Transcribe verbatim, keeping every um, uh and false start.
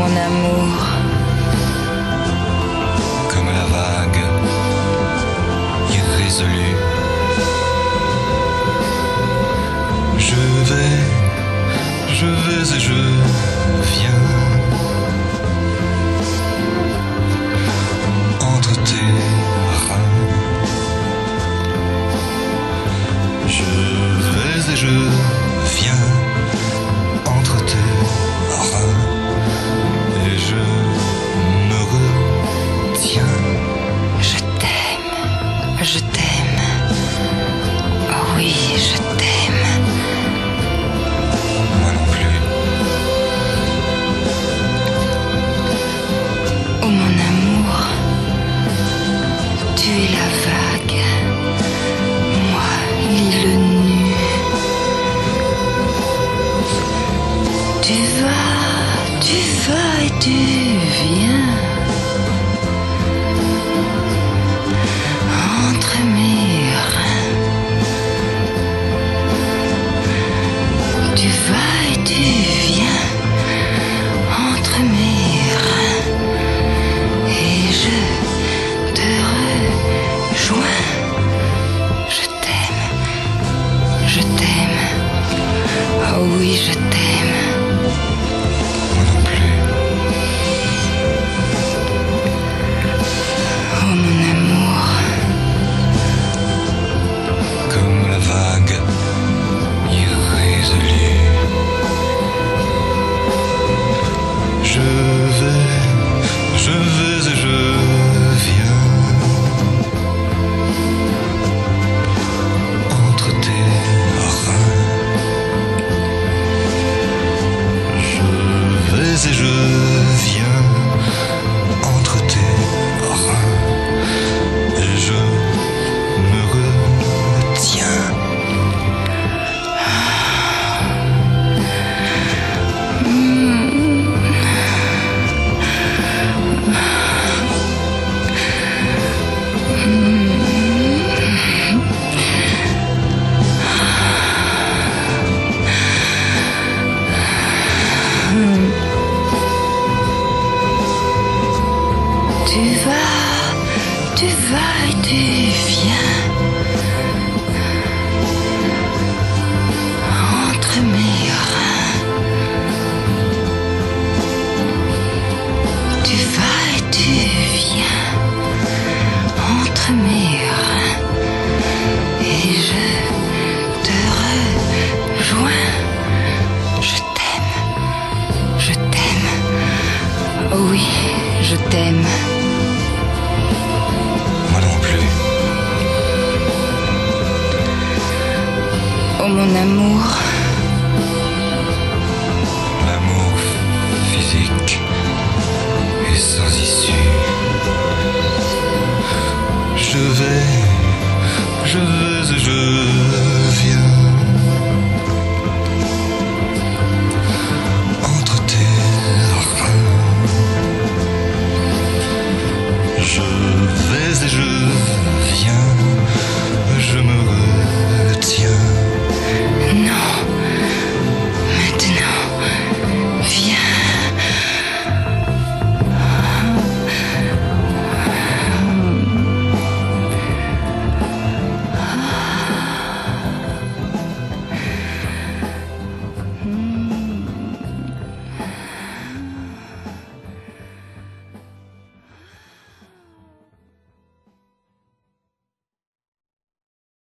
mon amour. Comme la vague irrésolue, je vais, je vais et je viens entre tes reins. Je vais et je viens entre tes reins et je me retiens. Je t'aime, je t'aime. Oh oui, je t'aime. Moi non plus. Oh mon amour, tu es la vague, moi l'île nue. Tu vas, tu vas et tu viens entre mes reins. Tu vas et tu viens entre mes reins et je te rejoins. Je t'aime, je t'aime. Oh oui, je t'aime. Moi non plus. Oh mon amour, Comme la vague irrésolue, je vais, je vais et je viens entre tes reins. Je vais et je viens entre tes reins et je me retiens. tu vas, tu vas et tu viens entre mes reins. Tu vas et tu viens entre mes reins et je te rejoins. Je t'aime, je t'aime. Oh oui, je t'aime. Moi non plus. Oh mon amour, L'amour physique est sans issue. Je vais, je vais